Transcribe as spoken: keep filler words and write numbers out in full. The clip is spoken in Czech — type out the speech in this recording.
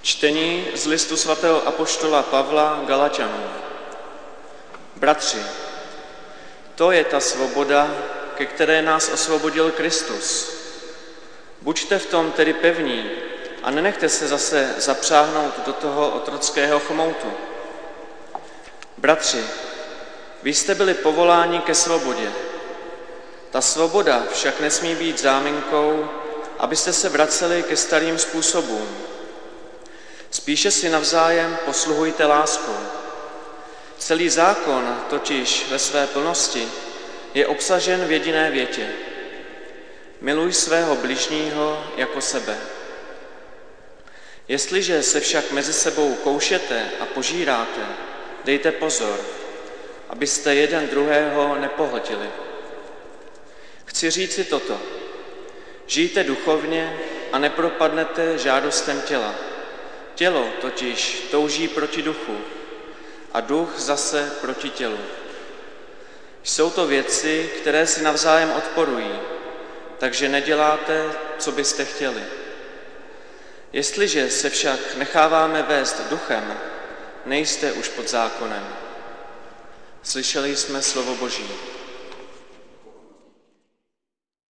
Čtení z listu svatého apoštola Pavla Galaťanům. Bratři, to je ta svoboda, ke které nás osvobodil Kristus. Buďte v tom tedy pevní a nenechte se zase zapřáhnout do toho otrockého chomoutu. Bratři, vy jste byli povoláni ke svobodě. Ta svoboda však nesmí být záminkou, abyste se vraceli ke starým způsobům. Spíše si navzájem posluhujte láskou. Celý zákon totiž ve své plnosti je obsažen v jediné větě. Miluj svého bližního jako sebe. Jestliže se však mezi sebou koušete a požíráte, dejte pozor, abyste jeden druhého nepohltili. Chci říci toto. Žijte duchovně a nepropadnete žádostem těla. Tělo totiž touží proti duchu a duch zase proti tělu. Jsou to věci, které si navzájem odporují, takže neděláte, co byste chtěli. Jestliže se však necháváme vést duchem, nejste už pod zákonem. Slyšeli jsme slovo Boží.